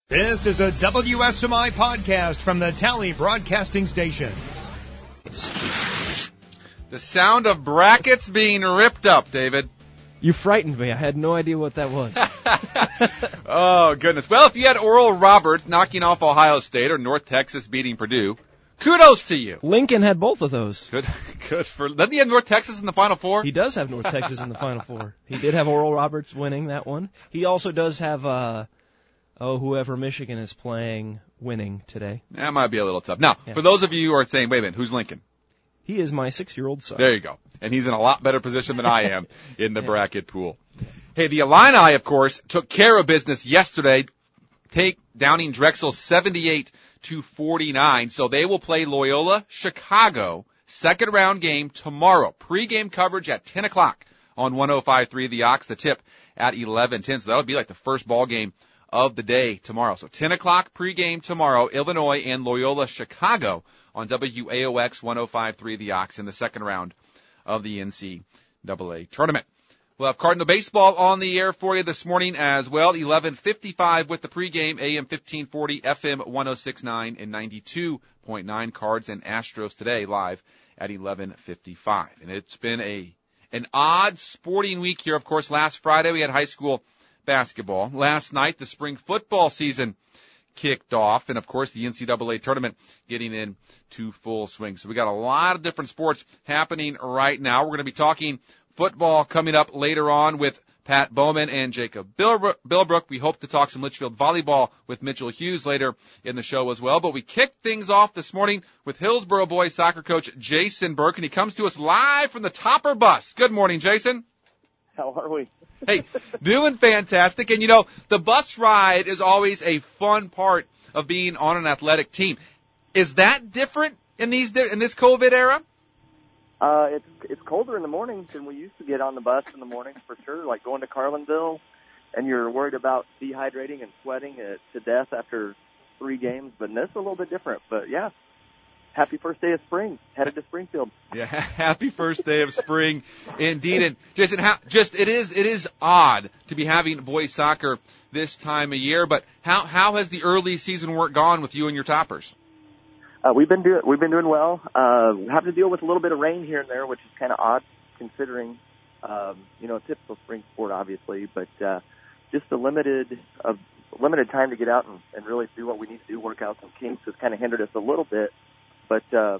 This is a WSMI podcast from the Tally Broadcasting Station. The sound of brackets being ripped up, David. You frightened me. I had no idea what that was. Oh, goodness. Well, if you had Oral Roberts knocking off Ohio State or North Texas beating Purdue, kudos to you. Lincoln had both of those. Good for... Doesn't he have North Texas in the Final Four? He does have North Texas in the Final Four. He did have Oral Roberts winning that one. He also does have... whoever Michigan is playing winning today. That might be a little tough. Now, For those of you who are saying, wait a minute, who's Lincoln? He is my 6-year-old son. There you go. And he's in a lot better position than I am in the bracket pool. Hey, the Illini, of course, took care of business yesterday, downing Drexel 78-49. So they will play Loyola Chicago, second round game tomorrow. Pre-game coverage at 10 o'clock on 105.3 The Ox, the tip at 11:10. So that'll be like the first ball game of the day tomorrow. So 10 o'clock pregame tomorrow, Illinois and Loyola Chicago on WAOX 105.3 The Ox in the second round of the NCAA tournament. We'll have Cardinal baseball on the air for you this morning as well. 11:55 with the pregame, AM 1540, FM 106.9 and 92.9. Cards and Astros today live at 11:55. And it's been an odd sporting week here. Of course, last Friday we had high school basketball. Last night, the spring football season kicked off, and of course, the NCAA tournament getting into full swing. So we got a lot of different sports happening right now. We're going to be talking football coming up later on with Pat Bowman and Jacob Bilbrook. We hope to talk some Litchfield volleyball with Mitchell Hughes later in the show as well. But we kicked things off this morning with Hillsboro boys soccer coach Jason Burke, and he comes to us live from the Topper bus. Good morning, Jason. How are we? Hey, doing fantastic. And, you know, the bus ride is always a fun part of being on an athletic team. Is that different in this COVID era? It's colder in the mornings than we used to get on the bus in the mornings for sure, like going to Carlinville, and you're worried about dehydrating and sweating to death after 3 games. But this is a little bit different. But, yeah. Happy first day of spring, headed to Springfield. Yeah, happy first day of spring, indeed. And Jason, it is odd to be having boys soccer this time of year. But how has the early season work gone with you and your Toppers? We've been doing well. Having to deal with a little bit of rain here and there, which is kind of odd considering a typical spring sport, obviously. But just the limited time to get out and really do what we need to do, work out some kinks, has kind of hindered us a little bit. But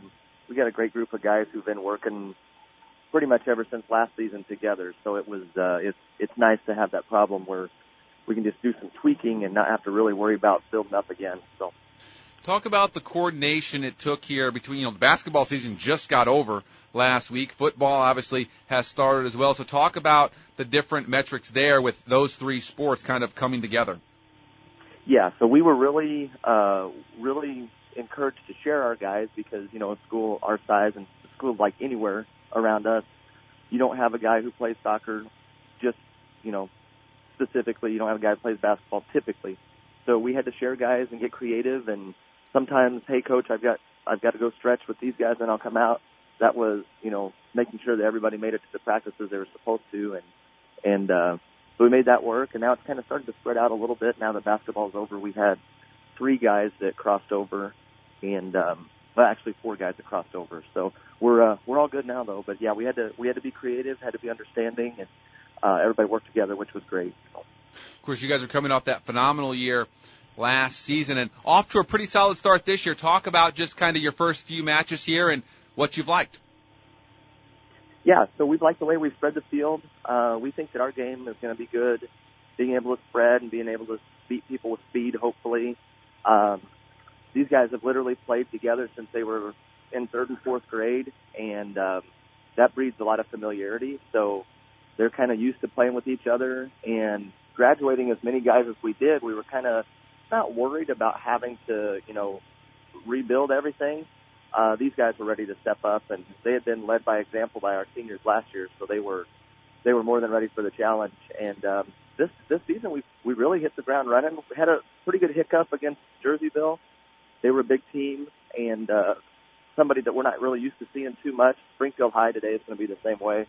we got a great group of guys who've been working pretty much ever since last season together. So it was it's nice to have that problem where we can just do some tweaking and not have to really worry about building up again. So talk about the coordination it took here between the basketball season just got over last week. Football obviously has started as well. So talk about the different metrics there with those 3 sports kind of coming together. Yeah, so we were really encouraged to share our guys because, a school our size and a school like anywhere around us, you don't have a guy who plays soccer just, specifically. You don't have a guy who plays basketball typically. So we had to share guys and get creative, and sometimes, hey, coach, I've got to go stretch with these guys and I'll come out. That was, making sure that everybody made it to the practices they were supposed to, and so we made that work, and now it's kind of started to spread out a little bit. Now that basketball's over, we had 3 guys that crossed over, and actually 4 guys that crossed over. So we're all good now, though. But yeah, we had to be creative, had to be understanding, and everybody worked together, which was great. Of course, you guys are coming off that phenomenal year last season and off to a pretty solid start this year. Talk about just kind of your first few matches here and what you've liked. Yeah, so we've liked the way we spread the field. We think that our game is going to be good, being able to spread and being able to beat people with speed, hopefully. These guys have literally played together since they were in 3rd and 4th grade, and that breeds a lot of familiarity. So they're kind of used to playing with each other, and graduating as many guys as we did, we were kind of not worried about having to, rebuild everything. These guys were ready to step up, and they had been led by example by our seniors last year, so they were more than ready for the challenge. And this season, we really hit the ground running. We had a pretty good hiccup against Jerseyville. They were a big team, and somebody that we're not really used to seeing too much. Springfield High today is going to be the same way.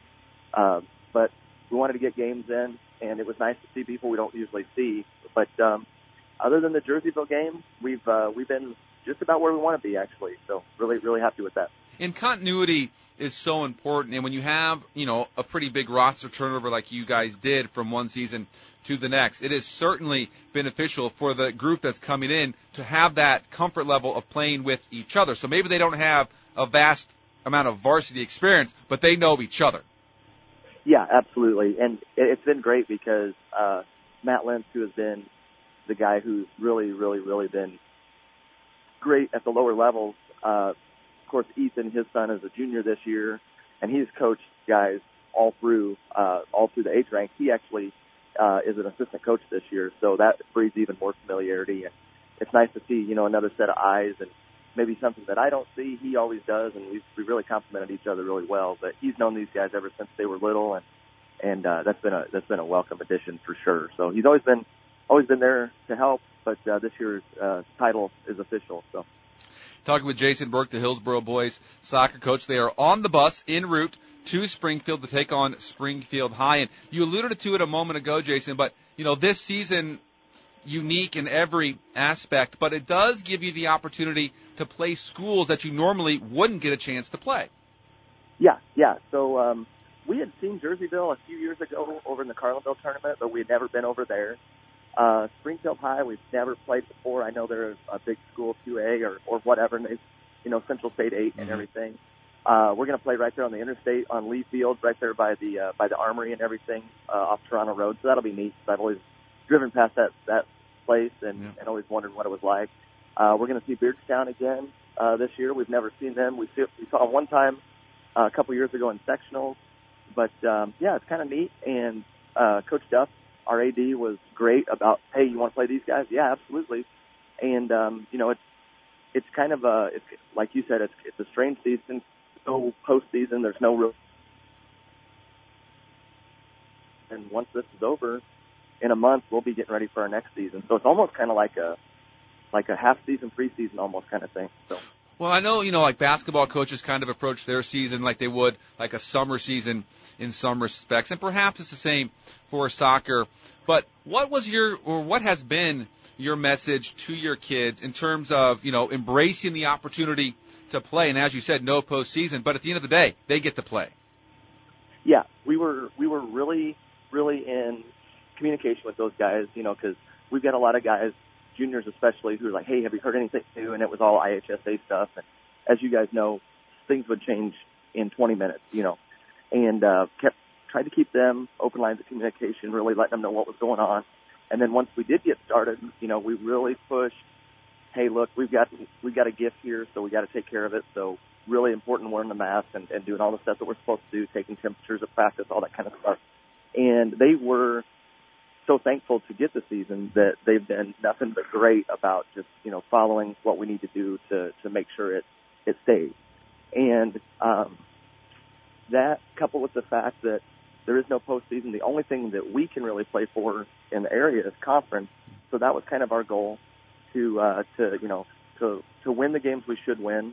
But we wanted to get games in, and it was nice to see people we don't usually see. But other than the Jerseyville game, we've been just about where we want to be, actually. So really, really happy with that. And continuity is so important. And when you have, a pretty big roster turnover like you guys did from one season to the next, it is certainly beneficial for the group that's coming in to have that comfort level of playing with each other. So maybe they don't have a vast amount of varsity experience, but they know each other. Yeah, absolutely. And it's been great because Matt Lentz, who has been the guy who's really, really, really been great at the lower levels. Of course, Ethan, his son, is a junior this year, and he's coached guys all through the age rank. He actually is an assistant coach this year, so that breeds even more familiarity. And it's nice to see, another set of eyes and maybe something that I don't see. He always does, and we really complemented each other really well. But he's known these guys ever since they were little, and that's been a welcome addition for sure. So he's always been there to help, but this year's title is official. So, talking with Jason Burke, the Hillsboro boys soccer coach, they are on the bus en route to Springfield to take on Springfield High. And you alluded to it a moment ago, Jason, but this season unique in every aspect, but it does give you the opportunity to play schools that you normally wouldn't get a chance to play. Yeah. So we had seen Jerseyville a few years ago over in the Carlinville tournament, but we had never been over there. Springfield High, we've never played before. I know they're a big school, 2A or whatever, and they've, Central State 8 and everything. We're going to play right there on the interstate on Lee Field, right there by the Armory and everything, off Toronto Road. So that'll be neat. I've always driven past that place and always wondered what it was like. We're going to see Beardstown again this year. We've never seen them. We saw them one time a couple years ago in sectionals. But, it's kind of neat. And Coach Duff, our AD, was great about, hey, you want to play these guys? Yeah, absolutely. And, it's kind of it's like you said, it's a strange season. No postseason. There's no real. And once this is over, in a month, we'll be getting ready for our next season. So it's almost kind of like a half season, preseason almost kind of thing. So. Well, I know, like basketball coaches kind of approach their season like they would like a summer season in some respects, and perhaps it's the same for soccer. But what has been your message to your kids in terms of, embracing the opportunity to play? And as you said, no postseason, but at the end of the day, they get to play. Yeah, we were really, really in communication with those guys, because we've got a lot of guys, juniors especially, who are like, hey, have you heard anything new? And it was all IHSA stuff. And as you guys know, things would change in 20 minutes, and tried to keep them open lines of communication, really letting them know what was going on. And then once we did get started, we really pushed, hey, look, we've got a gift here, so we got to take care of it. So really important wearing the mask and doing all the stuff that we're supposed to do, taking temperatures at practice, all that kind of stuff. And they were so thankful to get the season that they've been nothing but great about just, following what we need to do to make sure it stays. And that, coupled with the fact that there is no postseason, the only thing that we can really play for in the area is conference. So that was kind of our goal to win the games we should win.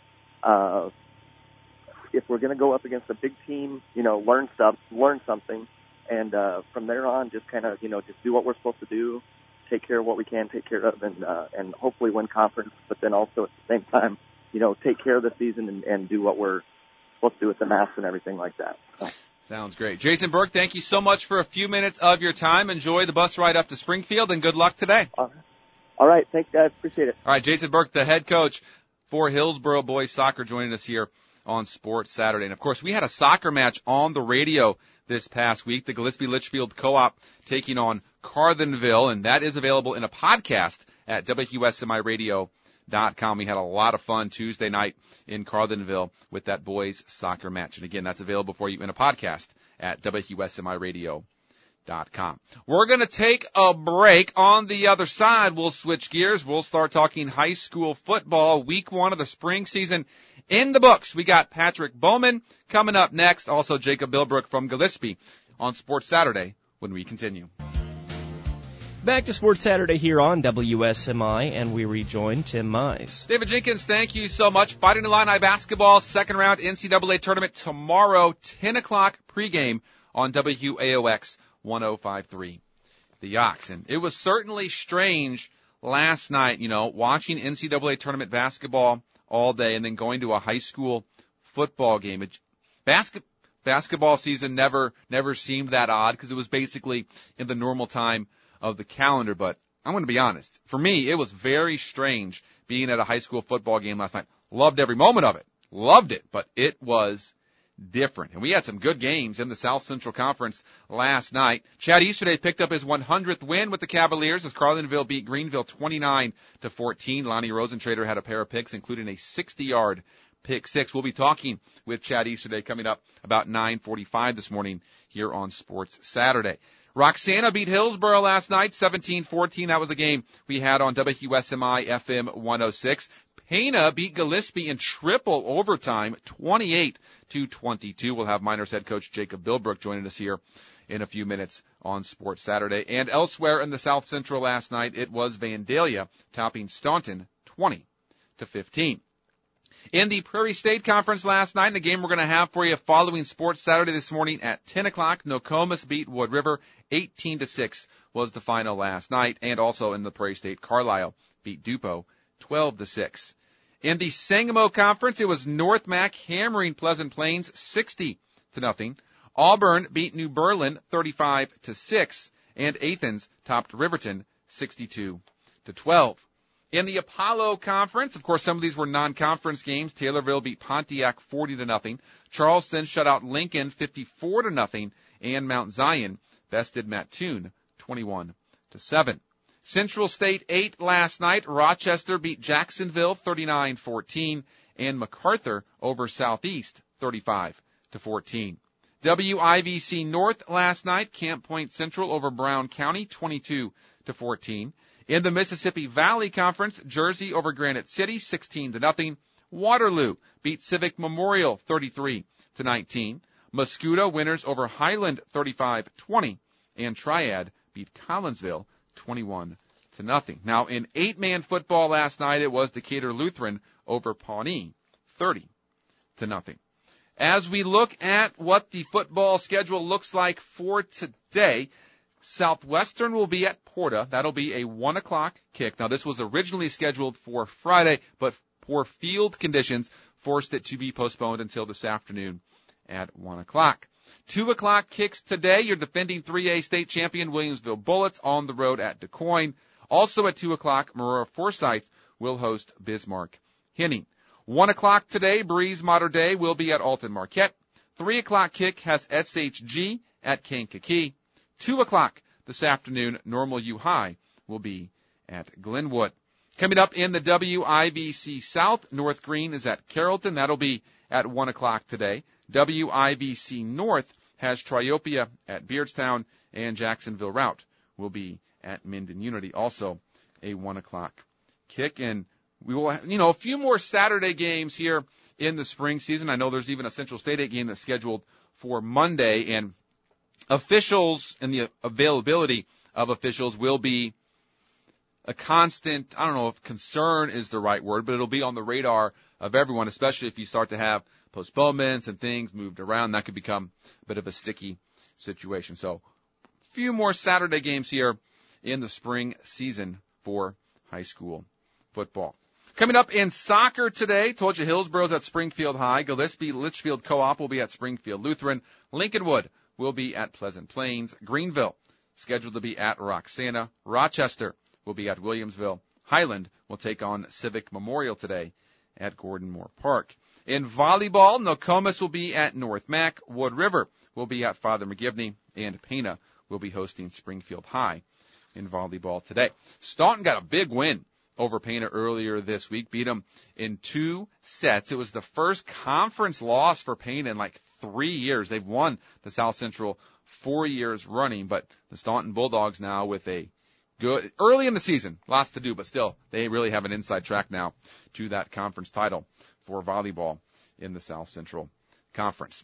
If we're going to go up against a big team, learn something. And from there on, just kind of, just do what we're supposed to do, take care of what we can take care of, and hopefully win conference. But then also at the same time, take care of the season and do what we're supposed to do with the mask and everything like that. So. Sounds great. Jason Burke, thank you so much for a few minutes of your time. Enjoy the bus ride up to Springfield, and good luck today. All right. Thanks, guys. Appreciate it. All right, Jason Burke, the head coach for Hillsboro Boys Soccer, joining us here on Sports Saturday. And, of course, we had a soccer match on the radio this past week, the Gillespie Litchfield Co-op taking on Carlinville, and that is available in a podcast at WSMIRadio.com. We had a lot of fun Tuesday night in Carlinville with that boys soccer match. And again, that's available for you in a podcast at WSMIRadio.com. We're going to take a break. On the other side, we'll switch gears. We'll start talking high school football. Week 1 of the spring season in the books. We got Patrick Bowman coming up next. Also Jacob Bilbrook from Gillespie on Sports Saturday when we continue. Back to Sports Saturday here on WSMI, and we rejoin Tim Mize. David Jenkins, thank you so much. Fighting Illini basketball, second round NCAA tournament tomorrow, 10 o'clock pregame on WAOX 105.3. The Yaks. And it was certainly strange last night, watching NCAA tournament basketball all day and then going to a high school football game. Basketball season never seemed that odd because it was basically in the normal time of the calendar. But I'm going to be honest. For me, it was very strange being at a high school football game last night. Loved every moment of it. Loved it. But it was different. And we had some good games in the South Central Conference last night. Chad Easterday picked up his 100th win with the Cavaliers as Carlinville beat Greenville 29-14. Lonnie Rosentrader had a pair of picks, including a 60-yard pick six. We'll be talking with Chad Easterday coming up about 9:45 this morning here on Sports Saturday. Roxana beat Hillsborough last night, 17-14. That was a game we had on WSMI FM 106. Pana beat Gillespie in triple overtime, 28-22. We'll have Miners head coach Jacob Bilbrook joining us here in a few minutes on Sports Saturday. And elsewhere in the South Central last night, it was Vandalia topping Staunton 20-15. In the Prairie State Conference last night, the game we're going to have for you following Sports Saturday this morning at 10 o'clock, Nokomis beat Wood River. 18-6 was the final last night. And also in the Prairie State, Carlisle beat Dupo 12-6. In the Sangamo Conference, it was North Mac hammering Pleasant Plains 60-0. Auburn beat New Berlin 35-6. And Athens topped Riverton 62-12. In the Apollo Conference, of course, some of these were non-conference games. Taylorville beat Pontiac 40-0. Charleston shut out Lincoln 54-0. And Mount Zion bested Mattoon 21-7. Central State 8 last night. Rochester beat Jacksonville 39-14. And MacArthur over Southeast 35-14. WIVC North last night. Camp Point Central over Brown County 22-14. In the Mississippi Valley Conference, Jersey over Granite City, 16-0. Waterloo beat Civic Memorial, 33-19. Muscuda winners over Highland, 35-20. And Triad beat Collinsville, 21-0. Now, in 8-man football last night, it was Decatur Lutheran over Pawnee, 30-0. As we look at what the football schedule looks like for today, Southwestern will be at Porta. That'll be a 1 o'clock kick. Now, this was originally scheduled for Friday, but poor field conditions forced it to be postponed until this afternoon at 1 o'clock. 2 o'clock kicks today. Your defending 3A state champion Williamsville Bullets on the road at DuQuoin. Also at 2 o'clock, Marora Forsyth will host Bismarck Henning. 1 o'clock today, Breeze Mater Dei will be at Alton Marquette. 3 o'clock kick has SHG at Kankakee. 2 o'clock this afternoon, Normal U High will be at Glenwood. Coming up in the WIVC South, North Green is at Carrollton. That'll be at 1 o'clock today. WIVC North has Triopia at Beardstown, and Jacksonville Route will be at Minden Unity. Also a 1 o'clock kick. And we will, a few more Saturday games here in the spring season. I know there's even a Central State 8 game that's scheduled for Monday, and officials and the availability of officials will be a constant, I don't know if concern is the right word, but it'll be on the radar of everyone, especially if you start to have postponements and things moved around. That could become a bit of a sticky situation. So a few more Saturday games here in the spring season for high school football. Coming up in soccer today, told you Hillsborough's at Springfield High. Gillespie Litchfield Co-op will be at Springfield Lutheran. Lincolnwood will be at Pleasant Plains. Greenville scheduled to be at Roxana. Rochester will be at Williamsville. Highland will take on Civic Memorial today at Gordon Moore Park. In volleyball, Nokomis will be at North Mac. Wood River will be at Father McGivney. And Pana will be hosting Springfield High in volleyball today. Staunton got a big win over Pana earlier this week, beat them in 2 sets. It was the first conference loss for Pana in like 3 years. They've won the South Central 4 years running, but the Staunton Bulldogs now with a good, early in the season, lots to do, but still, they really have an inside track now to that conference title for volleyball in the South Central Conference.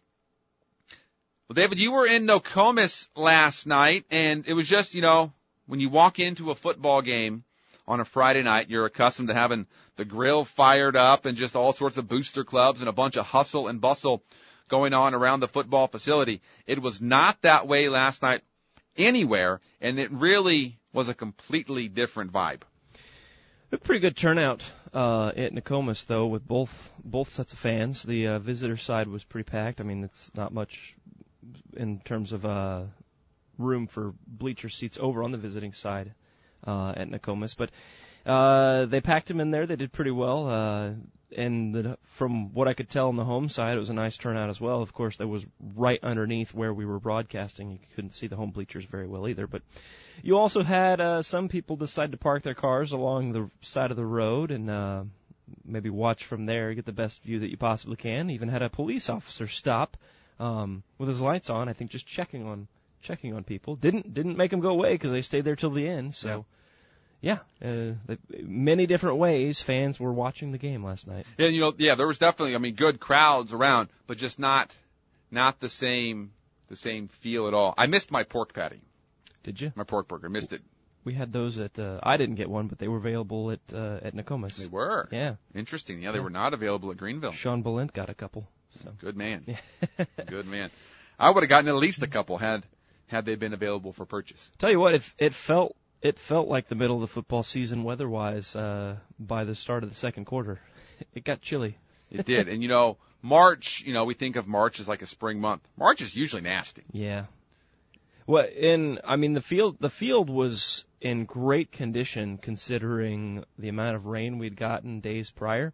Well, David, you were in Nokomis last night, and it was just, when you walk into a football game on a Friday night, you're accustomed to having the grill fired up and just all sorts of booster clubs and a bunch of hustle and bustle going on around the football facility. It was not that way last night anywhere, and it really was a completely different vibe. Pretty good turnout at Nokomis, though, with both sets of fans. The visitor side was pretty packed. I mean, it's not much in terms of room for bleacher seats over on the visiting side at Nokomis, but they packed them in there. They did pretty well, and from what I could tell on the home side, it was a nice turnout as well. Of course, that was right underneath where we were broadcasting. You couldn't see the home bleachers very well either, but you also had some people decide to park their cars along the side of the road and maybe watch from there, get the best view that you possibly can. Even had a police officer stop with his lights on, I think just checking on people. Didn't make them go away because they stayed there till the end. So, yeah, many different ways fans were watching the game last night. Yeah, there was definitely, good crowds around, but just not the same feel at all. I missed my pork patty. Did you? My pork burger, missed it. We had those at. I didn't get one, but they were available at Nokomis. They were. Yeah. Interesting. Yeah, they were not available at Greenville. Sean Balint got a couple. So. Good man. Good man. I would have gotten at least a couple had they been available for purchase. Tell you what, it felt like the middle of the football season weather-wise by the start of the second quarter. It got chilly. It did. And, March, we think of March as like a spring month. March is usually nasty. Yeah. Well, the field was in great condition considering the amount of rain we'd gotten days prior.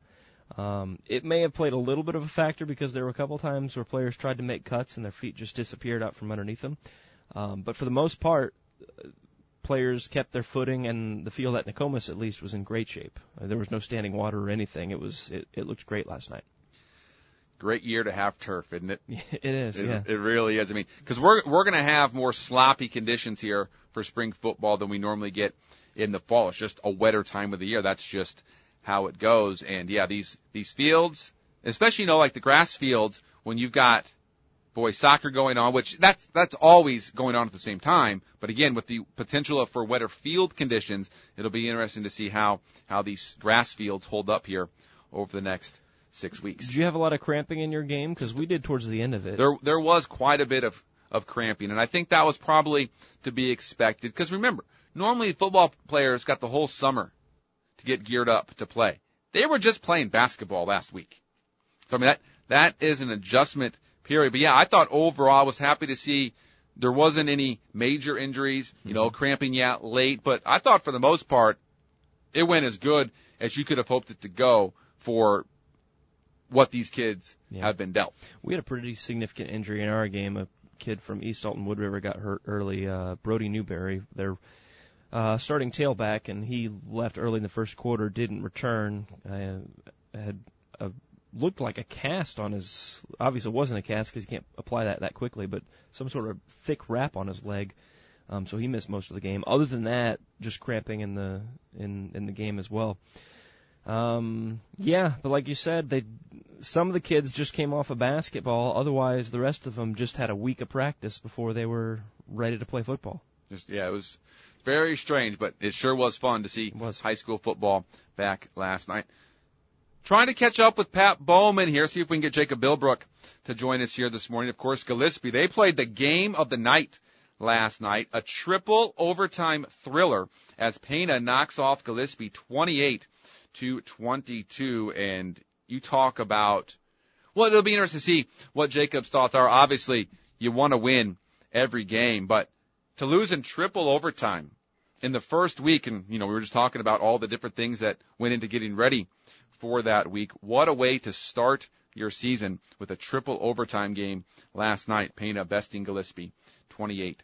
It may have played a little bit of a factor because there were a couple times where players tried to make cuts and their feet just disappeared out from underneath them. But for the most part, players kept their footing, and the field at Nokomis at least was in great shape. There was no standing water or anything. It looked great last night. Great year to have turf, isn't it? It is, yeah. It really is. Because we're going to have more sloppy conditions here for spring football than we normally get in the fall. It's just a wetter time of the year. That's just how it goes. And yeah, these fields, especially like the grass fields, when you've got boys soccer going on, which that's always going on at the same time. But again, with the potential for wetter field conditions, it'll be interesting to see how these grass fields hold up here over the next 6 weeks. Did you have a lot of cramping in your game? Because we did towards the end of it. There was quite a bit of cramping, and I think that was probably to be expected. Because remember, normally football players got the whole summer to get geared up to play. They were just playing basketball last week. So that is an adjustment period. But yeah, I thought overall I was happy to see there wasn't any major injuries, cramping late. But I thought for the most part it went as good as you could have hoped it to go for what these kids have been dealt. We had a pretty significant injury in our game. A kid from East Alton Wood River got hurt early. Brody Newberry, their starting tailback, and he left early in the first quarter, didn't return. Had looked like a cast on his, obviously it wasn't a cast because you can't apply that quickly, but some sort of thick wrap on his leg. So he missed most of the game. Other than that, just cramping in the game as well. But like you said, some of the kids just came off of basketball. Otherwise, the rest of them just had a week of practice before they were ready to play football. It was very strange, but it sure was fun to see high school football back last night. Trying to catch up with Pat Bowman here, see if we can get Jacob Bilbrook to join us here this morning. Of course, Gillespie, they played the game of the night last night, a triple overtime thriller as Pena knocks off Gillespie 28-22, and you talk about, well, it'll be interesting to see what Jacob's thoughts are. Obviously, you want to win every game, but to lose in triple overtime in the first week, and, we were just talking about all the different things that went into getting ready for that week. What a way to start your season with a triple overtime game last night. Pena besting Gillespie 28-22.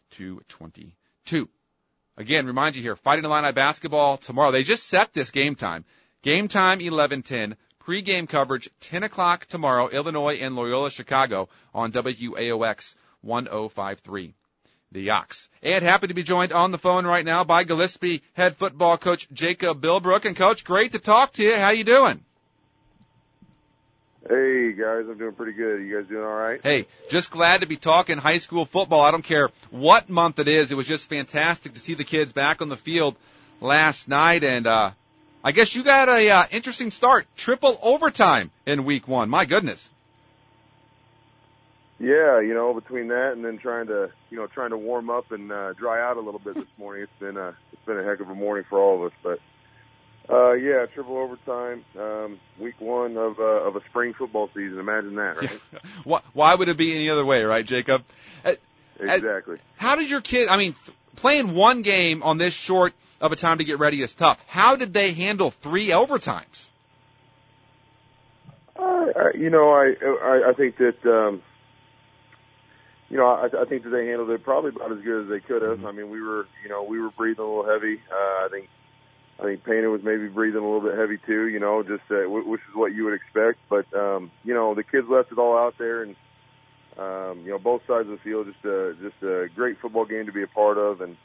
Again, remind you here, Fighting Illini basketball tomorrow. They just set this game time. Game time 11:10. Pre-game coverage 10 o'clock tomorrow. Illinois and Loyola Chicago on WAOX 105.3. The Ox. And happy to be joined on the phone right now by Gillespie head football coach Jacob Bilbrook. And Coach, great to talk to you. How you doing? Hey, guys, I'm doing pretty good. You guys doing all right? Hey, just glad to be talking high school football. I don't care what month it is. It was just fantastic to see the kids back on the field last night. And I guess you got a interesting start. Triple overtime in week one. My goodness. Yeah, between that and then trying to warm up and dry out a little bit this morning, it's been a heck of a morning for all of us. But Yeah, triple overtime, week one of a spring football season. Imagine that, right? Why would it be any other way, right, Jacob? Exactly. How did your kid, playing one game on this short of a time to get ready is tough. How did they handle 3 overtimes? I think that, I think that they handled it probably about as good as they could have. I mean, we were breathing a little heavy. I think Payne was maybe breathing a little bit heavy too, which is what you would expect. But, the kids left it all out there, and, both sides of the field, just a great football game to be a part of. And,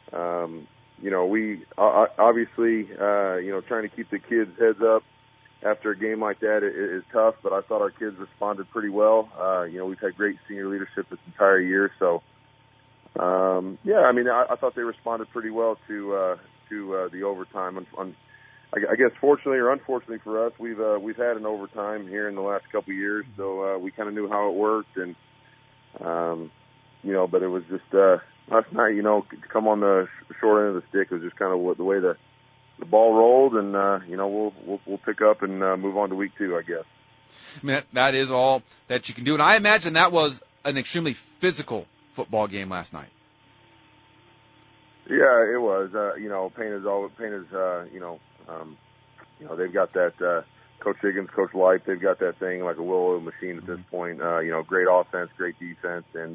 we obviously, trying to keep the kids' heads up after a game like that is tough, but I thought our kids responded pretty well. We've had great senior leadership this entire year. So, I thought they responded pretty well to the overtime. I guess fortunately or unfortunately for us, we've had an overtime here in the last couple of years, so we kind of knew how it worked. And but it was just last night. To come on the short end of the stick was just kind of the way the ball rolled, and we'll pick up and move on to week 2, I guess. I mean, that is all that you can do, and I imagine that was an extremely physical football game last night. Yeah, it was. Payne is they've got that. Coach Higgins, Coach Light, they've got that thing like a well-oiled machine at this point. Great offense, great defense, and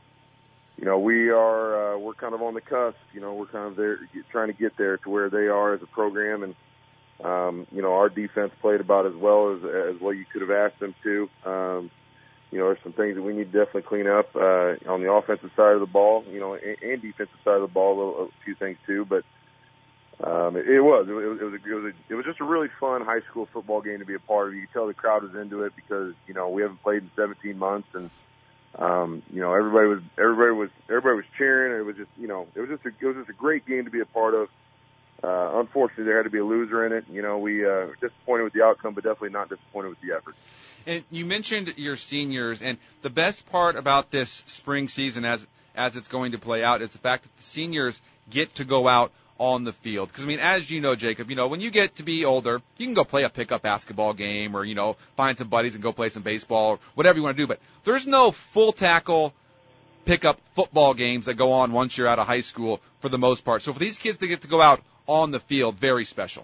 we're kind of on the cusp. We're kind of there, trying to get there to where they are as a program, and our defense played about as well as what you could have asked them to. There's some things that we need to definitely clean up on the offensive side of the ball, and defensive side of the ball, a few things too. But it was just a really fun high school football game to be a part of. You could tell the crowd was into it because we haven't played in 17 months, and everybody was cheering. It was just a great game to be a part of. Unfortunately, there had to be a loser in it. We were disappointed with the outcome, but definitely not disappointed with the effort. And you mentioned your seniors, and the best part about this spring season as it's going to play out is the fact that the seniors get to go out on the field. Because, as you know, Jacob, when you get to be older, you can go play a pickup basketball game or, find some buddies and go play some baseball or whatever you want to do. But there's no full tackle pickup football games that go on once you're out of high school for the most part. So for these kids to get to go out on the field, very special.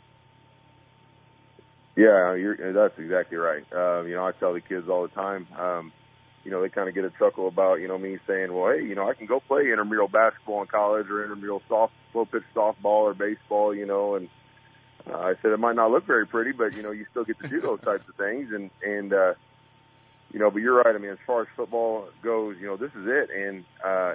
Yeah, that's exactly right. I tell the kids all the time, they kind of get a chuckle about, me saying, well, hey, I can go play intramural basketball in college or intramural slow pitch softball or baseball, and I said it might not look very pretty, but, you still get to do those types of things. And but you're right. As far as football goes, this is it. And,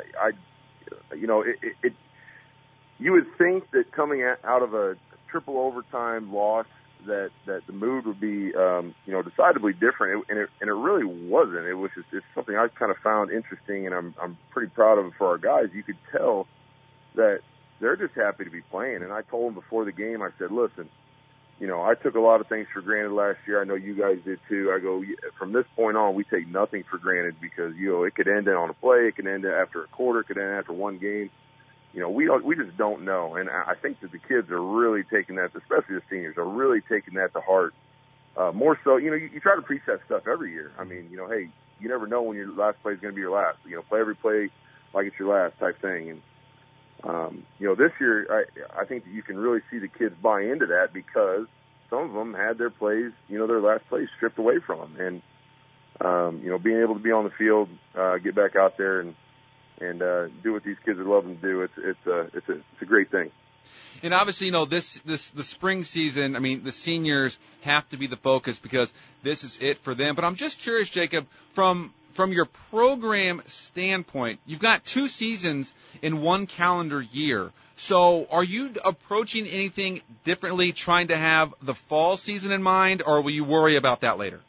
you would think that coming out of a triple overtime loss, that the mood would be, decidedly different, and it really wasn't. It was it's something I kind of found interesting, and I'm pretty proud of it for our guys. You could tell that they're just happy to be playing. And I told them before the game, I said, listen, I took a lot of things for granted last year. I know you guys did too. I go, from this point on, we take nothing for granted because, it could end on a play. It could end after a quarter. It could end after one game. We just don't know. And I think that the kids are really taking that, especially the seniors, are really taking that to heart. More so, you try to preach that stuff every year. Hey, you never know when your last play is going to be your last. Play every play like it's your last type thing. And, this year, I think that you can really see the kids buy into that because some of them had their plays, their last plays stripped away from them. And, being able to be on the field, get back out there and do what these kids are loving to do. It's a great thing. And obviously, the spring season, the seniors have to be the focus because this is it for them. But I'm just curious, Jacob, from your program standpoint, you've got 2 seasons in one calendar year. So are you approaching anything differently, trying to have the fall season in mind, or will you worry about that later?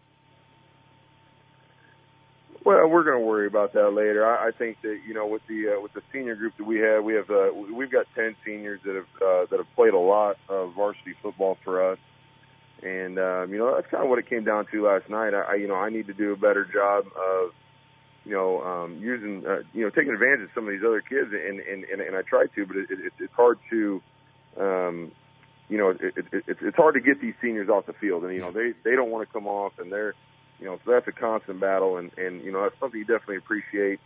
Well, we're going to worry about that later. I think that with the senior group that we've got 10 seniors that have played a lot of varsity football for us, and that's kind of what it came down to last night. I need to do a better job of using taking advantage of some of these other kids, and I try to, but it's hard to it's hard to get these seniors off the field, and they don't want to come off, and they're, so that's a constant battle, and that's something you definitely appreciate.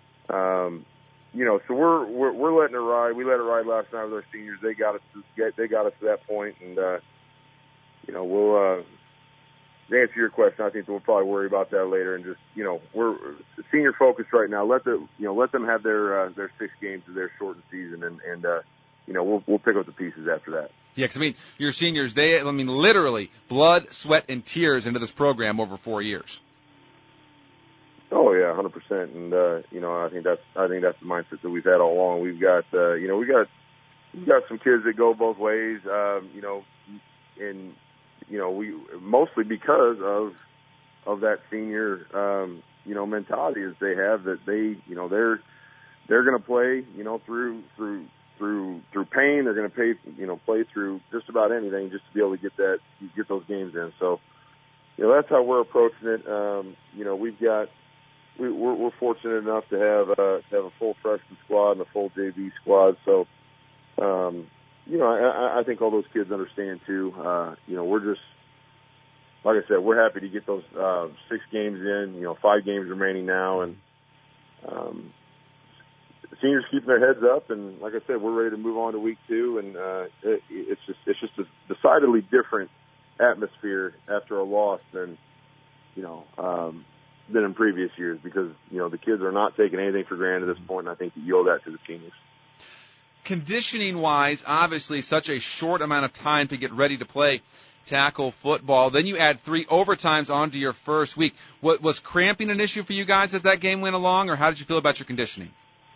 So we're letting it ride. We let it ride last night with our seniors. They got us to that point, and we'll. To answer your question, I think we'll probably worry about that later, and just we're senior focused right now. Let them have their 6 games of their shortened season, and we'll pick up the pieces after that. Yeah, because your seniors, literally blood, sweat, and tears into this program over 4 years. Oh yeah, 100%. And I think that's the mindset that we've had all along. We've got we got some kids that go both ways. And we mostly because of that senior mentality as they have, that they're going to play through pain. They're going to play through just about anything just to be able to get those games in. So that's how we're approaching it. We're fortunate enough to have a full freshman squad and a full JV squad. So I think all those kids understand too. We're just, like I said, we're happy to get those 6 games in. 5 games remaining now, and seniors keeping their heads up. And like I said, we're ready to move on to week 2. And it's just a decidedly different atmosphere after a loss than in previous years, because the kids are not taking anything for granted at this point, and I think you owe that to the seniors. Conditioning-wise, obviously such a short amount of time to get ready to play tackle football. Then you add 3 overtimes onto your first week. Was cramping an issue for you guys as that game went along, or how did you feel about your conditioning?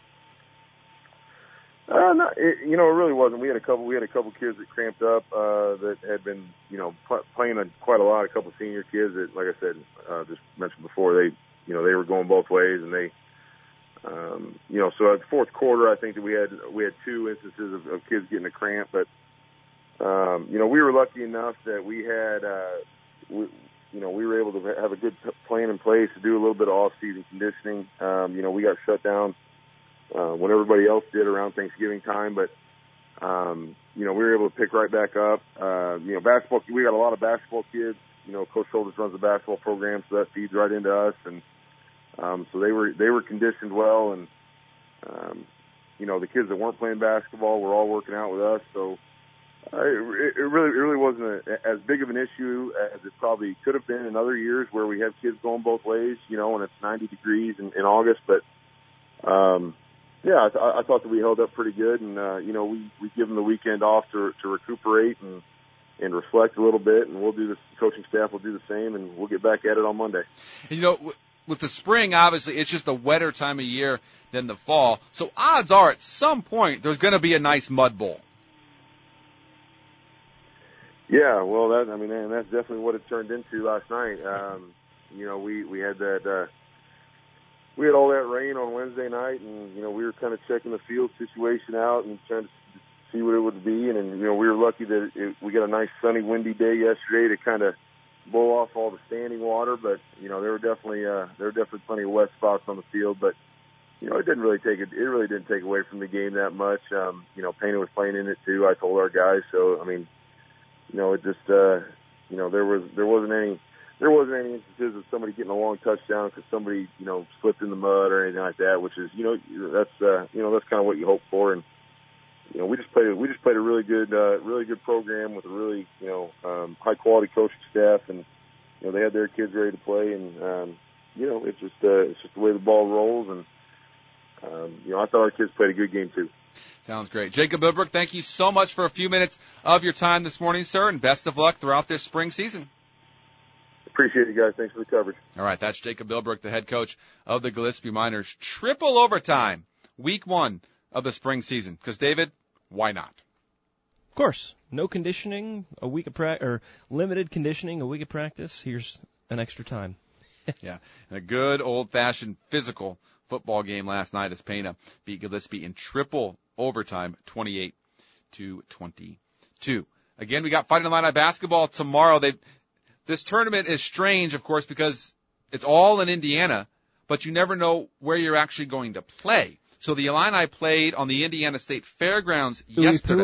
No, it really wasn't. We had a couple kids that cramped up that had been playing quite a lot. A couple senior kids that, like I said, just mentioned before, they were going both ways, and they. So at the fourth quarter, I think that we had 2 instances of kids getting a cramp, but we were lucky enough that we had we were able to have a good plan in place to do a little bit of off-season conditioning. We got shut down when everybody else did around Thanksgiving time, but we were able to pick right back up. Basketball, we got a lot of basketball kids. Coach Shoulders runs the basketball program, so that feeds right into us, and so they were conditioned well, and the kids that weren't playing basketball were all working out with us. So it really wasn't as big of an issue as it probably could have been in other years where we have kids going both ways, and it's 90 degrees in August. But I thought that we held up pretty good, and we give them the weekend off to recuperate and reflect a little bit, and the coaching staff will do the same, and we'll get back at it on Monday. With the spring, obviously, it's just a wetter time of year than the fall. So odds are at some point there's going to be a nice mud bowl. Yeah, well, that's definitely what it turned into last night. We had that, we had all that rain on Wednesday night, and, we were kind of checking the field situation out and trying to see what it would be. And, we were lucky that we got a nice sunny, windy day yesterday to kind of blow off all the standing water, but there were definitely plenty of wet spots on the field, but it didn't really take away from the game that much. Payne was playing in it too. I told our guys, so it just there wasn't any instances of somebody getting a long touchdown because somebody slipped in the mud or anything like that, which is that's kind of what you hope for. And we just played a really good program with a really high quality coaching staff, and they had their kids ready to play, and it's just the way the ball rolls, and I thought our kids played a good game too. Sounds great. Jacob Bilbrook, thank you so much for a few minutes of your time this morning, sir, and best of luck throughout this spring season. Appreciate it, guys. Thanks for the coverage. All right, that's Jacob Bilbrook, the head coach of the Gillespie Miners. Triple overtime, week 1 of the spring season. Because, David, why not? Of course. No conditioning, a week of or limited conditioning, a week of practice. Here's an extra time. Yeah, and a good old-fashioned physical football game last night as Pena beat Gillespie in triple overtime, 28-22. Again, we got Fighting Illini basketball tomorrow. This tournament is strange, of course, because it's all in Indiana, but you never know where you're actually going to play. So the Illini played on the Indiana State Fairgrounds yesterday.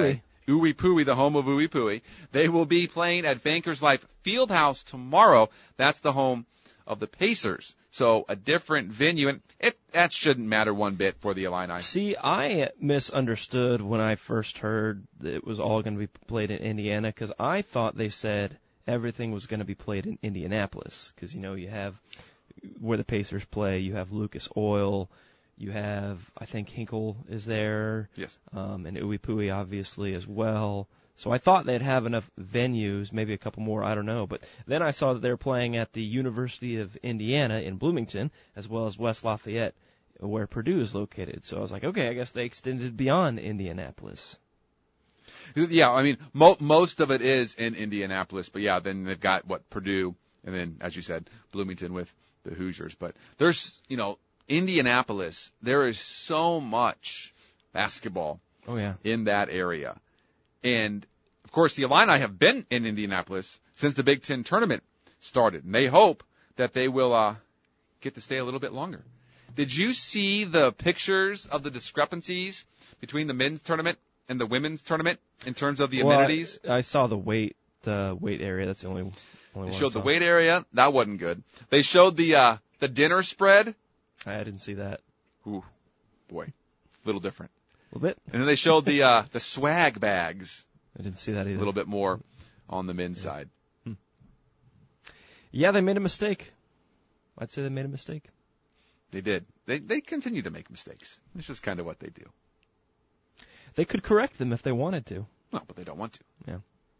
Ooey Pooey, the home of Ooey Pooey. They will be playing at Bankers Life Fieldhouse tomorrow. That's the home of the Pacers. So a different venue, and that shouldn't matter one bit for the Illini. See, I misunderstood when I first heard that it was all going to be played in Indiana, because I thought they said everything was going to be played in Indianapolis, because, you know, you have where the Pacers play, you have Lucas Oil, you have, I think Hinkle is there. Yes. And Ooey Pooey obviously as well. So I thought they'd have enough venues, maybe a couple more, I don't know. But then I saw that they're playing at the University of Indiana in Bloomington, as well as West Lafayette, where Purdue is located. So I was like, okay, I guess they extended beyond Indianapolis. Yeah, I mean, most of it is in Indianapolis, but yeah, then they've got, Purdue, and then, as you said, Bloomington with the Hoosiers. But there's, you know, Indianapolis, there is so much basketball in that area. And, of course, the Illini have been in Indianapolis since the Big Ten tournament started, and they hope that they will get to stay a little bit longer. Did you see the pictures of the discrepancies between the men's tournament and the women's tournament in terms of the amenities? I saw the weight area. That's the only one. They showed the weight area. That wasn't good. They showed the dinner spread. I didn't see that. Ooh, boy, a little different. A little bit. And then they showed the swag bags. I didn't see that either. A little bit more on the men's side. Yeah, they made a mistake. I'd say they made a mistake. They did. They continue to make mistakes. It's just kind of what they do. They could correct them if they wanted to. No, but they don't want to. Yeah.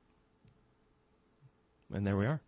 And there we are.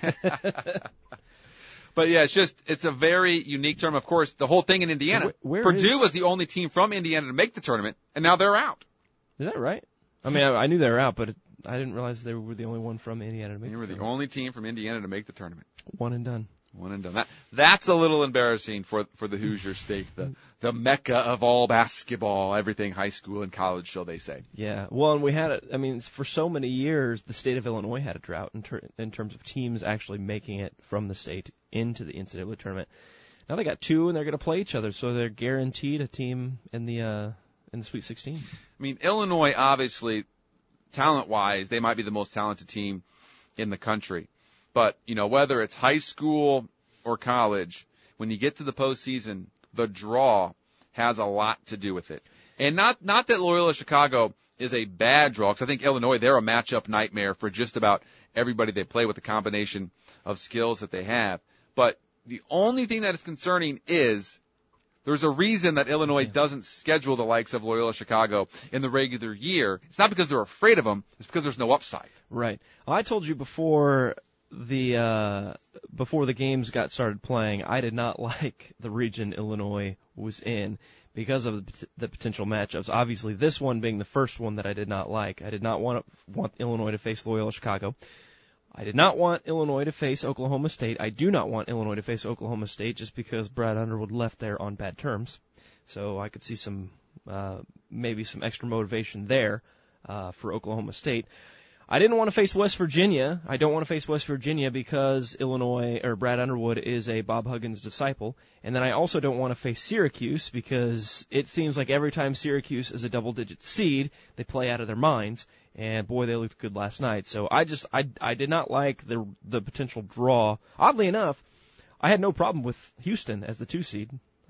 But yeah, it's a very unique term. Of course, the whole thing in Indiana. Purdue was the only team from Indiana to make the tournament, and now they're out. Is that right? I mean, I knew they were out, but I didn't realize they were the only one from Indiana to make the tournament. They were the only team from Indiana to make the tournament. One and done. One and done. That's a little embarrassing for the Hoosier State, the mecca of all basketball, everything high school and college, shall they say. Yeah. Well, and we had it. I mean, for so many years, the state of Illinois had a drought in terms of teams actually making it from the state into the NCAA tournament. Now they got two, and they're going to play each other, so they're guaranteed a team in the Sweet 16. I mean, Illinois, obviously, talent-wise, they might be the most talented team in the country. But, you know, whether it's high school or college, when you get to the postseason, the draw has a lot to do with it. And not that Loyola Chicago is a bad draw, because I think Illinois, they're a matchup nightmare for just about everybody they play with the combination of skills that they have. But the only thing that is concerning is there's a reason that Illinois doesn't schedule the likes of Loyola Chicago in the regular year. It's not because they're afraid of them. It's because there's no upside. Right. Well, I told you before the games got started playing, I did not like the region Illinois was in because of the potential matchups. Obviously, this one being the first one that I did not like. I did not want Illinois to face Loyola Chicago. I did not want Illinois to face Oklahoma State. I do not want Illinois to face Oklahoma State just because Brad Underwood left there on bad terms. So I could see maybe some extra motivation there for Oklahoma State. I didn't want to face West Virginia. I don't want to face West Virginia because Brad Underwood is a Bob Huggins disciple. And then I also don't want to face Syracuse because it seems like every time Syracuse is a double-digit seed, they play out of their minds. And boy, they looked good last night. So I did not like the potential draw. Oddly enough, I had no problem with Houston as the 2 seed.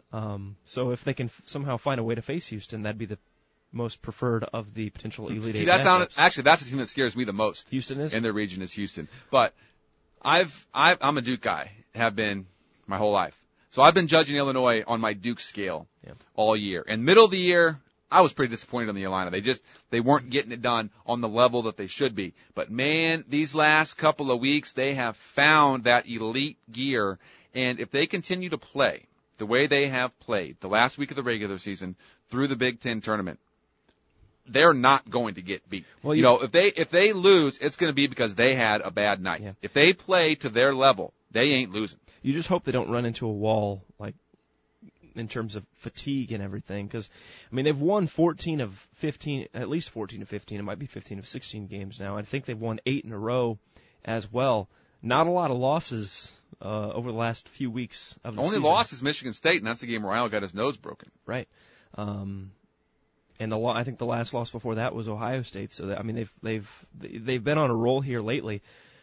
So if they can somehow find a way to face Houston, that'd be the most preferred of the potential Elite Eight matchups. Actually, that's the team that scares me the most. Houston is? In their region is Houston. But I'm a Duke guy, have been my whole life. So I've been judging Illinois on my Duke scale all year. And middle of the year, I was pretty disappointed on the Illini. They weren't getting it done on the level that they should be. But man, these last couple of weeks, they have found that elite gear. And if they continue to play the way they have played the last week of the regular season through the Big Ten tournament, they're not going to get beat. Well, if they lose, it's going to be because they had a bad night. Yeah. If they play to their level, they ain't losing. You just hope they don't run into a wall, like, in terms of fatigue and everything. Because, I mean, they've won 14 of 15, at least 14 of 15. It might be 15 of 16 games now. I think they've won 8 in a row as well. Not a lot of losses over the last few weeks of the season. Only loss is Michigan State, and that's the game where Ryle got his nose broken. Right. And I think the last loss before that was Ohio State. So that, I mean, they've been on a roll here lately.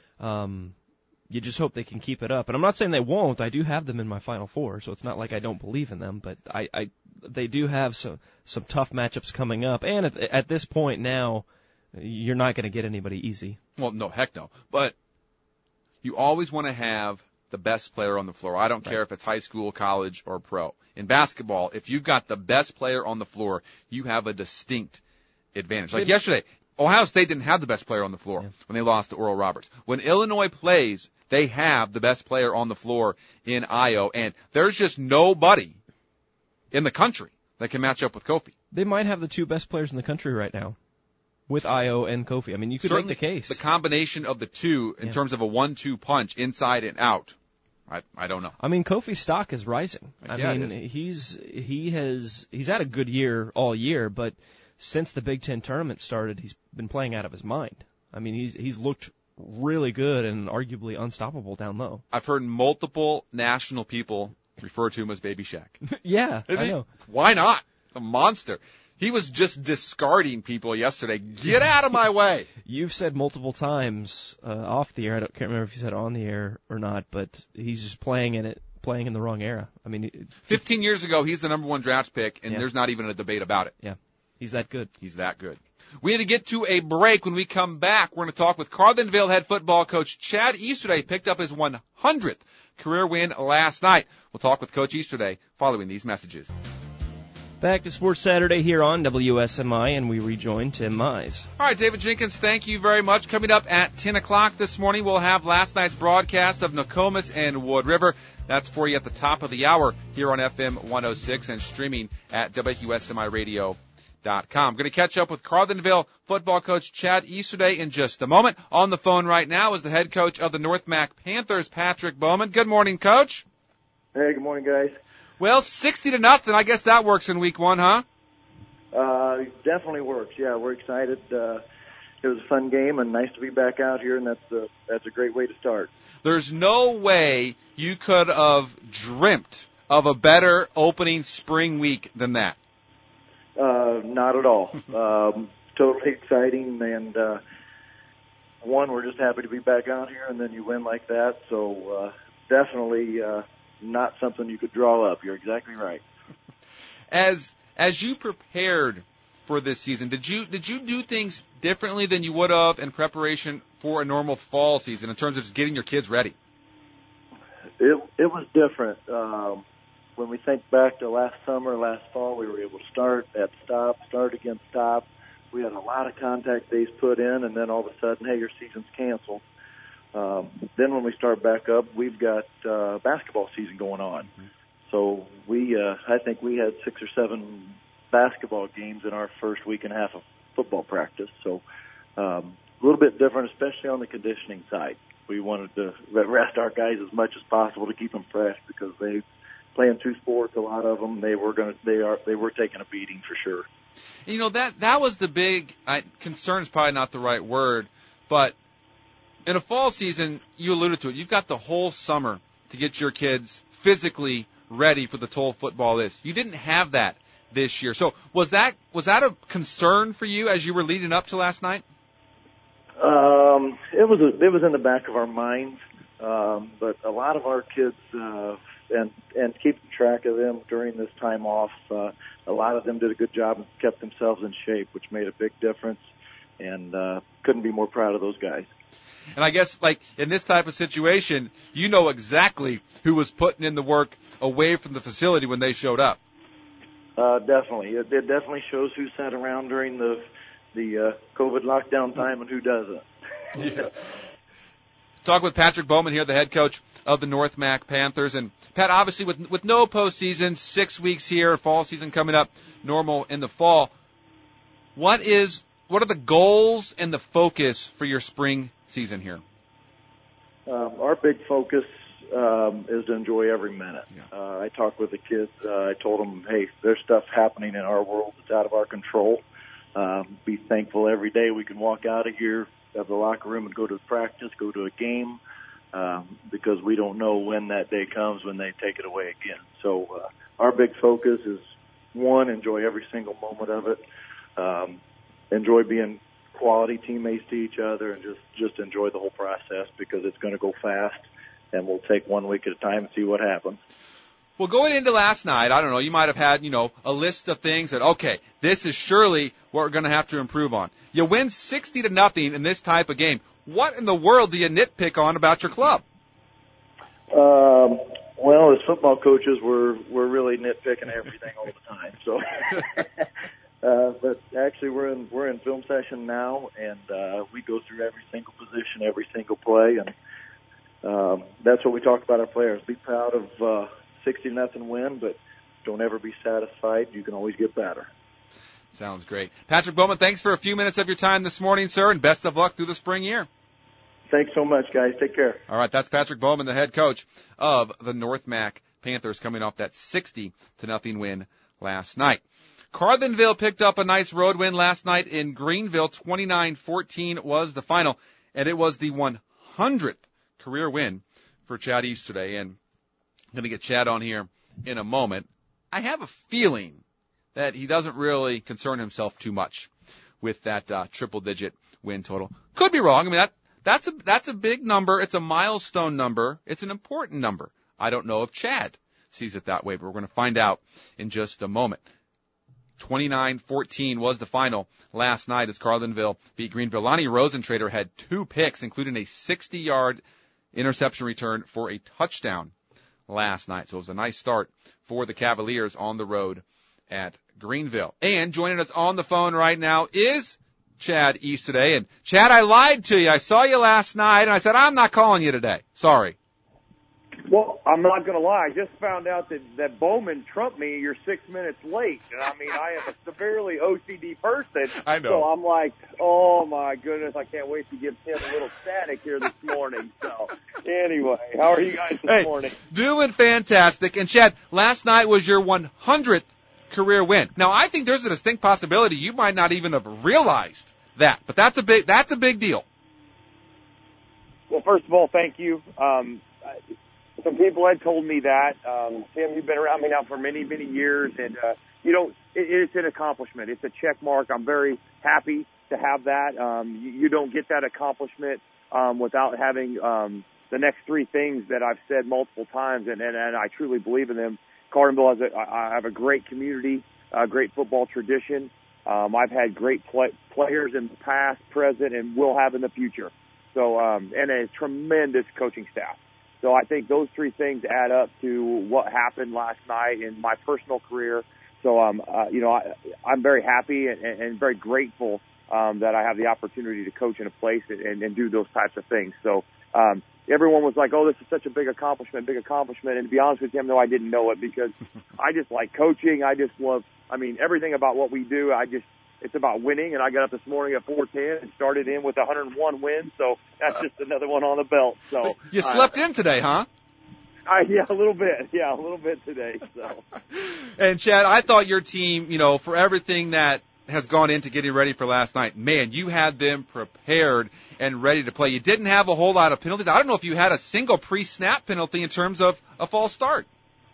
You just hope they can keep it up. And I'm not saying they won't. I do have them in my Final Four, so it's not like I don't believe in them. But they do have some tough matchups coming up. And at this point now, you're not going to get anybody easy. Well, no, heck no. But you always want to have the best player on the floor. I don't care if it's high school, college, or pro. In basketball, if you've got the best player on the floor, you have a distinct advantage. Like yesterday, Ohio State didn't have the best player on the floor when they lost to Oral Roberts. When Illinois plays, they have the best player on the floor in Io, and there's just nobody in the country that can match up with Kofi. They might have the two best players in the country right now, with Io and Kofi. I mean, you could Certainly make the case. The combination of the two in terms of a 1-2 punch inside and out, I don't know. I mean, Kofi's stock is rising. Yeah, I mean, he's had a good year all year, but since the Big Ten tournament started, he's been playing out of his mind. I mean, he's looked really good and arguably unstoppable down low. I've heard multiple national people refer to him as Baby Shaq. Yeah, I know. Why not? A monster. He was just discarding people yesterday. Get out of my way. You've said multiple times off the air. Can't remember if you said on the air or not, but he's just playing in the wrong era. I mean, 15 years ago, he's the number one draft pick, and there's not even a debate about it. Yeah, he's that good. He's that good. We had to get to a break. When we come back, we're going to talk with Carlinville head football coach Chad Easterday. Picked up his 100th career win last night. We'll talk with Coach Easterday following these messages. Back to Sports Saturday here on WSMI, and we rejoin Tim Mize. All right, David Jenkins, thank you very much. Coming up at 10 o'clock this morning, we'll have last night's broadcast of Nokomis and Wood River. That's for you at the top of the hour here on FM 106 and streaming at WSMIRadio.com. I'm going to catch up with Carlinville football coach Chad Easterday in just a moment. On the phone right now is the head coach of the North Mac Panthers, Patrick Bowman. Good morning, Coach. Hey, good morning, guys. Well, 60-0. I guess that works in week one, huh? Definitely works. Yeah, we're excited. It was a fun game and nice to be back out here, and that's a great way to start. There's no way you could have dreamt of a better opening spring week than that. Not at all. Totally exciting, and we're just happy to be back out here, and then you win like that. So definitely not something you could draw up. You're exactly right. As you prepared for this season, did you do things differently than you would have in preparation for a normal fall season in terms of just getting your kids ready? It was different. When we think back to last summer, last fall, we were able to start against stop. We had a lot of contact days put in, and then all of a sudden, hey, your season's canceled. Then when we start back up, we've got basketball season going on. So I think we had 6 or 7 basketball games in our first week and a half of football practice. So a little bit different, especially on the conditioning side. We wanted to rest our guys as much as possible to keep them fresh because they playing 2 sports, a lot of them, they were taking a beating for sure. You know, that was the big concern is probably not the right word, but in a fall season, you alluded to it. You've got the whole summer to get your kids physically ready for the toll football is. You didn't have that this year. So was that a concern for you as you were leading up to last night? It was in the back of our minds, but a lot of our kids and keeping track of them during this time off, a lot of them did a good job and kept themselves in shape, which made a big difference, and couldn't be more proud of those guys. And I guess, like, in this type of situation, you know exactly who was putting in the work away from the facility when they showed up. Definitely. It definitely shows who sat around during the COVID lockdown time and who doesn't. Yeah. Talk with Patrick Bowman here, the head coach of the North Mac Panthers. And, Pat, obviously with no postseason, 6 weeks here, fall season coming up, normal in the fall, what are the goals and the focus for your spring season here? Our big focus is to enjoy every minute. Yeah. I talked with the kids. I told them, hey, there's stuff happening in our world that's out of our control. Be thankful every day we can walk out of here, of the locker room, and go to practice, go to a game, because we don't know when that day comes when they take it away again. So our big focus is enjoy every single moment of it. Enjoy being quality teammates to each other, and just enjoy the whole process, because it's going to go fast, and we'll take 1 week at a time and see what happens. Well, going into last night, I don't know, you might have had, a list of things that, okay, this is surely what we're going to have to improve on. You win 60-0 in this type of game. What in the world do you nitpick on about your club? Well, as football coaches, we're really nitpicking everything all the time. So, but actually, we're in film session now, and we go through every single position, every single play, and that's what we talk about our players. Be proud of 60-0 win, but don't ever be satisfied. You can always get better. Sounds great. Patrick Bowman, thanks for a few minutes of your time this morning, sir, and best of luck through the spring year. Thanks so much, guys. Take care. All right, that's Patrick Bowman, the head coach of the North Mac Panthers, coming off that 60-0 win last night. Carlinville picked up a nice road win last night in Greenville. 29-14 was the final, and it was the 100th career win for Chad East today. And I'm going to get Chad on here in a moment. I have a feeling that he doesn't really concern himself too much with that triple-digit win total. Could be wrong. I mean, that's a big number. It's a milestone number. It's an important number. I don't know if Chad sees it that way, but we're going to find out in just a moment. 29-14 was the final last night as Carlinville beat Greenville. Lonnie Rosentrader had 2 picks, including a 60-yard interception return for a touchdown last night. So it was a nice start for the Cavaliers on the road at Greenville. And joining us on the phone right now is Chad East today. And Chad, I lied to you. I saw you last night, and I said, I'm not calling you today. Sorry. Well, I'm not going to lie. I just found out that Bowman trumped me. You're 6 minutes late. And I mean, I am a severely OCD person. I know. So I'm like, oh, my goodness, I can't wait to give Tim a little static here this morning. So anyway, how are you guys this morning? Doing fantastic. And, Chad, last night was your 100th career win. Now, I think there's a distinct possibility you might not even have realized that. But that's a big deal. Well, first of all, thank you. Some people had told me that. Tim, you've been around me now for many, many years, and, it's an accomplishment. It's a check mark. I'm very happy to have that. You don't get that accomplishment without having the next 3 things that I've said multiple times, and I truly believe in them. Carlinville I have a great community, a great football tradition. I've had great players in the past, present, and will have in the future. So, and a tremendous coaching staff. So I think those 3 things add up to what happened last night in my personal career. So, I'm very happy and very grateful that I have the opportunity to coach in a place and do those types of things. So, everyone was like, oh, this is such a big accomplishment. And to be honest with you, no, I didn't know it, because I just like coaching. I just love, everything about what we do. It's about winning, and I got up this morning at 4:10 and started in with 101 wins, so that's just another one on the belt. So you slept in today, huh? Yeah, a little bit. Yeah, a little bit today. So. And Chad, I thought your team, for everything that has gone into getting ready for last night, man, you had them prepared and ready to play. You didn't have a whole lot of penalties. I don't know if you had a single pre-snap penalty in terms of a false start.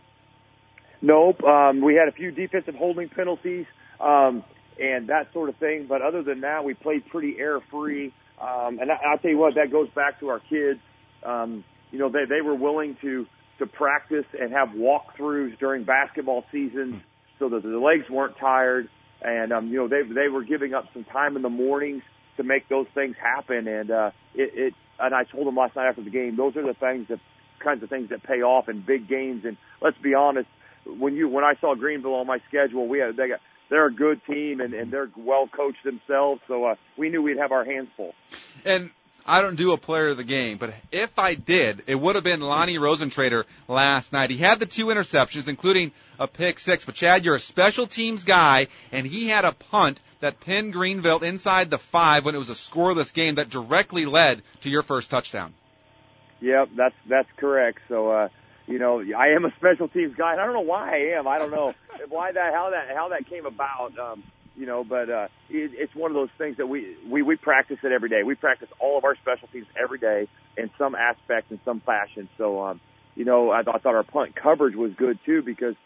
Nope. We had a few defensive holding penalties. And that sort of thing. But other than that, we played pretty error-free. And I'll tell you what, that goes back to our kids. They were willing to practice and have walkthroughs during basketball seasons so that the legs weren't tired. And, they were giving up some time in the mornings to make those things happen. And and I told them last night after the game, those are the kinds of things that pay off in big games. And let's be honest, when I saw Greenville on my schedule, they're a good team, and they're well coached themselves, so we knew we'd have our hands full. And I don't do a player of the game, but if I did, it would have been Lonnie Rosentrader last night. He had the 2 interceptions, including a pick 6. But, Chad, you're a special teams guy, and he had a punt that pinned Greenville inside the 5 when it was a scoreless game that directly led to your first touchdown. Yep, that's correct. So, I am a special teams guy, and I don't know why I am. I don't know how that came about. But it's one of those things that we practice it every day. We practice all of our special teams every day in some aspect, in some fashion. So, I thought our punt coverage was good too, because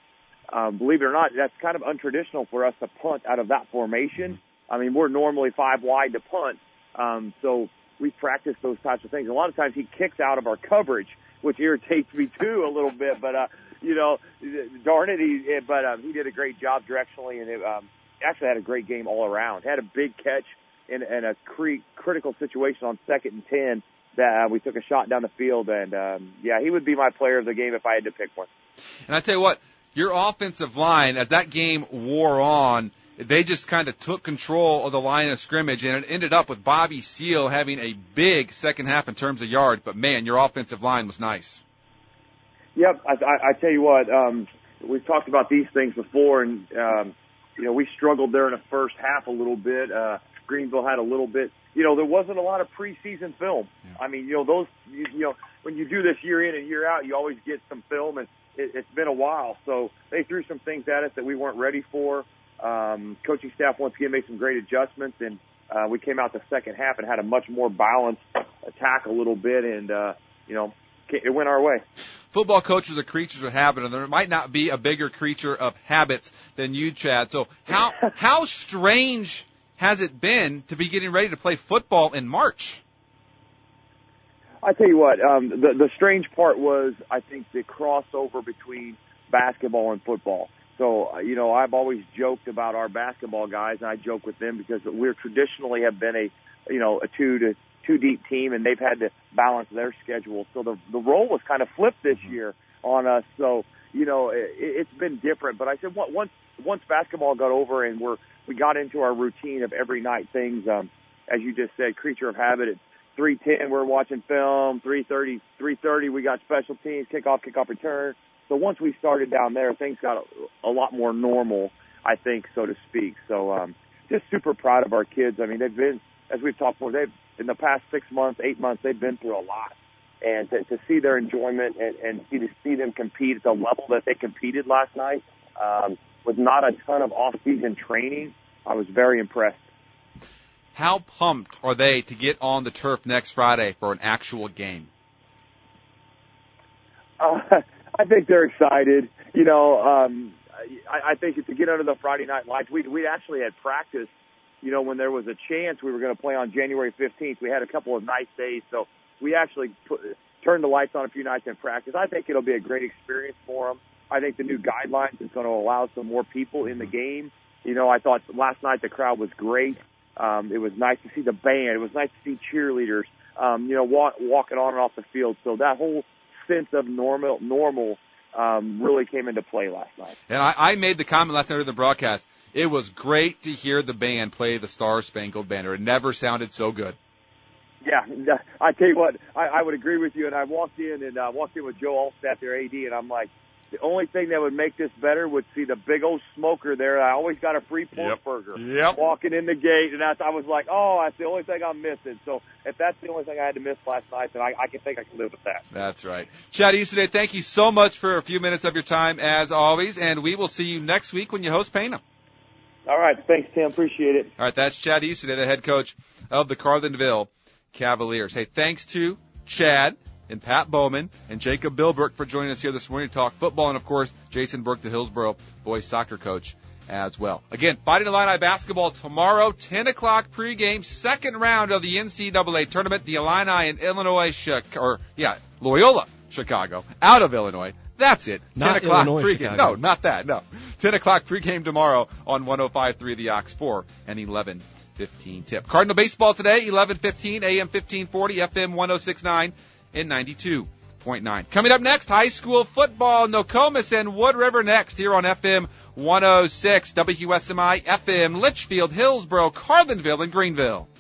believe it or not, that's kind of untraditional for us to punt out of that formation. I mean, we're normally 5 wide to punt, so we practice those types of things. A lot of times he kicks out of our coverage, which irritates me too a little bit. But darn it, he did a great job directionally, and actually had a great game all around. Had a big catch in a critical situation on 2nd and 10 that we took a shot down the field, and he would be my player of the game if I had to pick one. And I tell you what, your offensive line, as that game wore on, they just kind of took control of the line of scrimmage, and it ended up with Bobby Seale having a big second half in terms of yards. But, man, your offensive line was nice. Yep, I tell you what, we've talked about these things before, and, we struggled there in the first half a little bit. Greenville had a little bit. There wasn't a lot of preseason film. Yeah. I mean, when you do this year in and year out, you always get some film, and it's been a while. So they threw some things at us that we weren't ready for. Coaching staff once again made some great adjustments, and we came out the second half and had a much more balanced attack a little bit, and it went our way. Football coaches are creatures of habit, and there might not be a bigger creature of habits than you, Chad. So how strange has it been to be getting ready to play football in March? I tell you what, the strange part was, I think, the crossover between basketball and football. So, I've always joked about our basketball guys, and I joke with them because we're traditionally have been a two deep team, and they've had to balance their schedule. So the role was kind of flipped this year on us. So, it's been different. But I said once basketball got over and we got into our routine of every night things, as you just said, creature of habit. At 3:10, we're watching film. 3:30, we got special teams, kickoff return. So once we started down there, things got a lot more normal, I think, so to speak. So just super proud of our kids. I mean, they've been, as we've talked before, in the past 6 months, 8 months, they've been through a lot. And to see their enjoyment and to see them compete at the level that they competed last night with not a ton of off-season training, I was very impressed. How pumped are they to get on the turf next Friday for an actual game? I think they're excited. I think to get under the Friday night lights, we actually had practice. When there was a chance we were going to play on January 15th, we had a couple of nice days, so we actually turned the lights on a few nights in practice. I think it'll be a great experience for them. I think the new guidelines is going to allow some more people in the game. I thought last night the crowd was great. It was nice to see the band. It was nice to see cheerleaders, walking on and off the field. So that whole sense of normal really came into play last night. And I made the comment last night of the broadcast. It was great to hear the band play the Star Spangled Banner. It never sounded so good. Yeah, I tell you what, I would agree with you. And I walked in with Joe Allstat, their AD, and I'm like, the only thing that would make this better would see the big old smoker there. I always got a free pork burger walking in the gate, and I was like, that's the only thing I'm missing. So if that's the only thing I had to miss last night, then I can live with that. That's right. Chad Easterday, thank you so much for a few minutes of your time, as always, and we will see you next week when you host Pana. All right. Thanks, Tim. Appreciate it. All right. That's Chad Easterday, the head coach of the Carlinville Cavaliers. Hey, thanks to Chad and Pat Bowman and Jacob Bilbrook for joining us here this morning to talk football, and, of course, Jason Burke, the Hillsboro boys soccer coach, as well. Again, Fighting Illini basketball tomorrow, 10 o'clock pregame, second round of the NCAA tournament. The Illini in Loyola, Chicago, out of Illinois. That's it. 10 o'clock pregame. Chicago. No, not that. No. 10 o'clock pregame tomorrow on 105.3 The Ox 4 and 11:15 tip. Cardinal baseball today, 11:15, AM 1540, FM 106.9 and 92.9. Coming up next, high school football, Nokomis and Wood River next here on FM 106, WSMI FM, Litchfield, Hillsboro, Carlinville, and Greenville.